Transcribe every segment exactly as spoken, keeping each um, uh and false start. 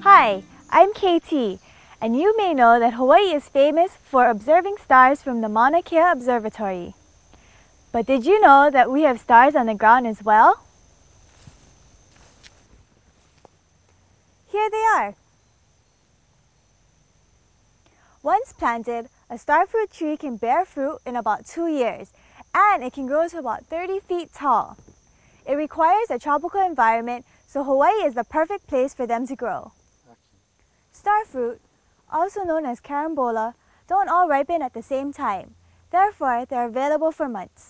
Hi, I'm Katie, and you may know that Hawaii is famous for observing stars from the Mauna Kea Observatory. But did you know that we have stars on the ground as well? Here they are. Once planted, a starfruit tree can bear fruit in about two years, and it can grow to about thirty feet tall. It requires a tropical environment, so Hawaii is the perfect place for them to grow. Starfruit, also known as carambola, don't all ripen at the same time. Therefore, they're available for months.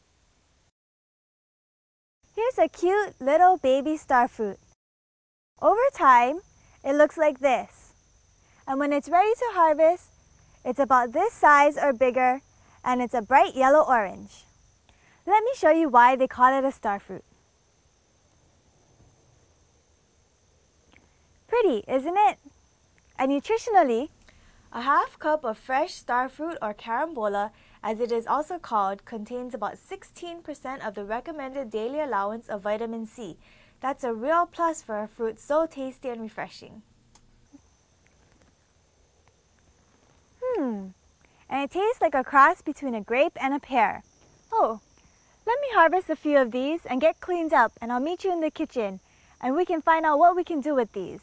Here's a cute little baby starfruit. Over time, it looks like this. And when it's ready to harvest, it's about this size or bigger, and it's a bright yellow-orange. Let me show you why they call it a starfruit. Pretty, isn't it? And nutritionally, a half cup of fresh starfruit or carambola, as it is also called, contains about sixteen percent of the recommended daily allowance of vitamin C. That's a real plus for a fruit so tasty and refreshing. Hmm, and it tastes like a cross between a grape and a pear. Oh, let me harvest a few of these and get cleaned up, and I'll meet you in the kitchen, and we can find out what we can do with these.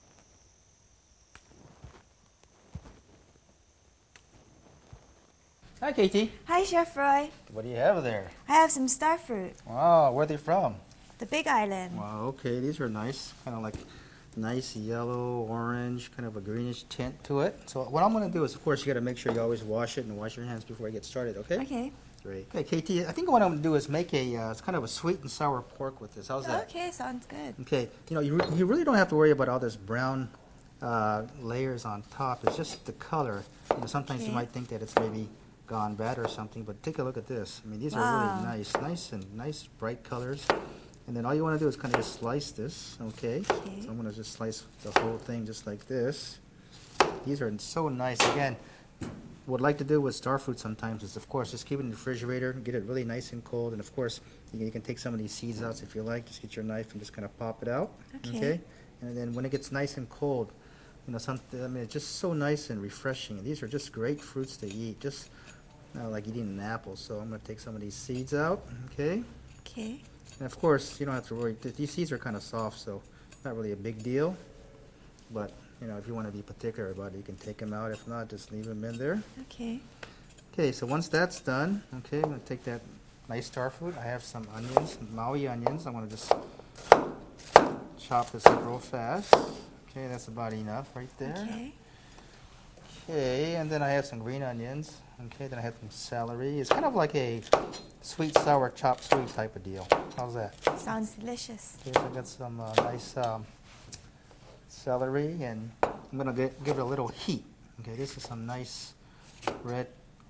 Hi, Katie. Hi, Chef Roy. What do you have there? I have some starfruit. Wow, where are they from? The Big Island. Wow, okay, these are nice. Kind of like nice yellow, orange, kind of a greenish tint to it. So what I'm going to do is, of course, you got to make sure you always wash it and wash your hands before you get started, okay? Okay. Great. Okay, Katie, I think what I'm going to do is make a, uh, it's kind of a sweet and sour pork with this. How's that? Okay, sounds good. Okay, you know, you, re you really don't have to worry about all this brown uh, layers on top. It's just the color. You know, sometimes Okay. you might think that it's maybe gone bad or something, but take a look at this. I mean, these Wow. are really nice, nice and nice bright colors. And then all you want to do is kind of just slice this, okay? Okay. So I'm going to just slice the whole thing just like this. These are so nice. Again, what I'd like to do with starfruit sometimes is, of course, just keep it in the refrigerator, get it really nice and cold, and of course, you can, you can take some of these seeds out if you like. Just get your knife and just kind of pop it out, Okay. okay? And then when it gets nice and cold, you know, something. I mean, it's just so nice and refreshing. These are just great fruits to eat, just uh, like eating an apple. So I'm going to take some of these seeds out, okay? Okay. And of course, you don't have to worry. These seeds are kind of soft, so not really a big deal. But, you know, if you want to be particular about it, you can take them out. If not, just leave them in there. Okay. Okay, so once that's done, okay, I'm going to take that nice starfruit. I have some onions, Maui onions. I'm going to just chop this up real fast. Okay, that's about enough right there. Okay. Okay, and then I have some green onions. Okay, then I have some celery. It's kind of like a sweet, sour, chopped sweet type of deal. How's that? Sounds delicious. Okay, so I got some uh, nice um, celery, and I'm going to give it a little heat. Okay, this is some nice red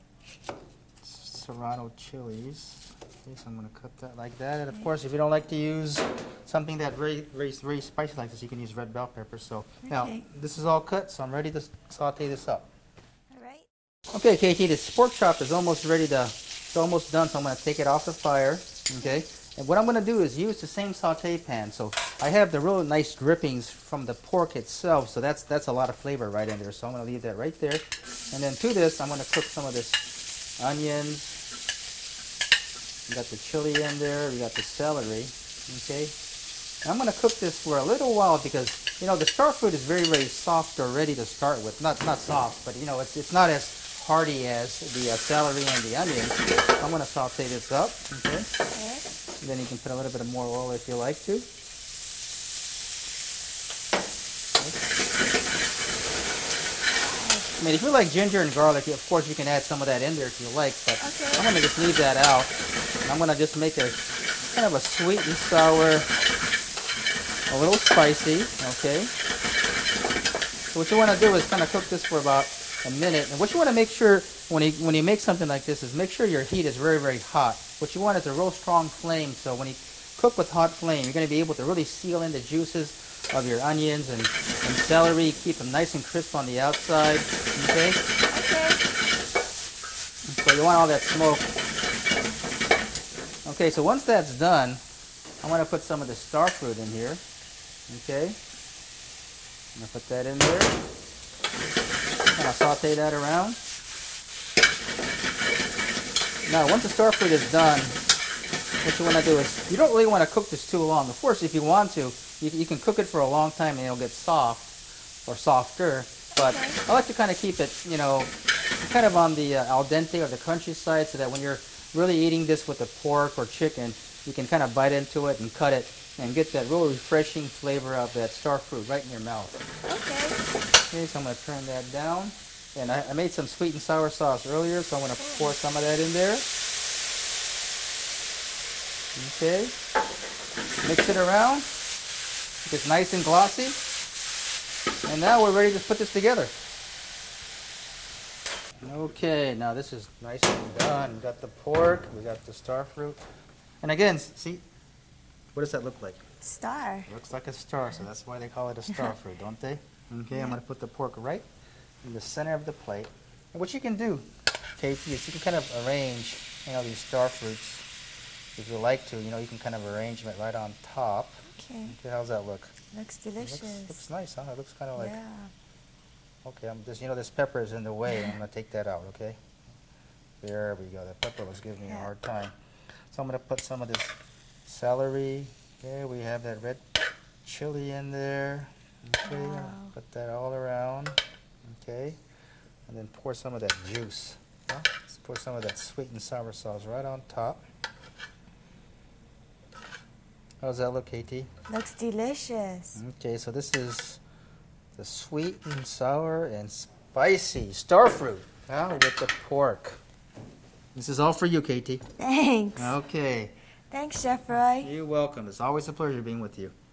serrano chilies. Okay, so I'm going to cut that like that. And of course, if you don't like to use something that very, very, very spicy like this, you can use red bell pepper. So now, Okay. this is all cut, so I'm ready to saute this up. All right. Okay, Katie, this pork chop is almost ready to, it's almost done, so I'm going to take it off the fire, okay? And what I'm going to do is use the same saute pan. So I have the real nice drippings from the pork itself, so that's that's a lot of flavor right in there. So I'm going to leave that right there. And then to this, I'm going to cook some of this onions. We got the chili in there, we got the celery, okay? And I'm going to cook this for a little while because, you know, the starfruit is very, very soft already to start with. Not not soft, but, you know, it's, it's not as hearty as the uh, celery and the onions. I'm going to saute this up, okay? Okay. And then you can put a little bit of more oil if you like to. I mean, if you like ginger and garlic, of course you can add some of that in there if you like, but Okay. I'm going to just leave that out. And I'm going to just make a kind of a sweet and sour, a little spicy, okay? So what you want to do is kind of cook this for about a minute. And what you want to make sure when you, when you make something like this is make sure your heat is very, very hot. What you want is a real strong flame, so when you cook with hot flame, you're going to be able to really seal in the juices of your onions and, and celery, keep them nice and crisp on the outside, okay? Okay. So you want all that smoke. Okay, so once that's done, I'm going to put some of the starfruit in here, okay? I'm gonna put that in there. Kind of saute that around. Now, once the star fruit is done, what you want to do is, you don't really want to cook this too long. Of course, if you want to, you, you can cook it for a long time and it'll get soft or softer. But okay. I like to kind of keep it, you know, kind of on the uh, al dente or the crunchy side, so that when you're really eating this with the pork or chicken, you can kind of bite into it and cut it and get that real refreshing flavor of that star fruit right in your mouth. Okay. Okay, so I'm going to turn that down. And I, I made some sweet and sour sauce earlier, so I'm going to pour some of that in there. Okay. Mix it around. It's nice and glossy. And now we're ready to put this together. Okay, now this is nice and done. We got the pork, we got the star fruit. And again, see, what does that look like? Star. Looks like a star, so that's why they call it a star fruit, don't they? Okay, yeah. I'm going to put the pork right in the center of the plate. And what you can do, Katie, is you can kind of arrange, you know, these star fruits. If you like to, you know, you can kind of arrange them right on top. Okay. Okay, how's that look? Looks delicious. It looks, looks nice, huh? It looks kind of like... Yeah. Okay, I'm just, you know, this pepper is in the way, and I'm going to take that out, okay? There we go. That pepper was giving me yeah. a hard time. So I'm going to put some of this celery. Okay, we have that red chili in there. Okay, wow. Put that all around. Okay, and then pour some of that juice. Huh? Let's pour some of that sweet and sour sauce right on top. How does that look, Katie? Looks delicious. Okay, so this is the sweet and sour and spicy star fruit, huh, with the pork. This is all for you, Katie. Thanks. Okay. Thanks, Chef Roy. You're welcome. It's always a pleasure being with you.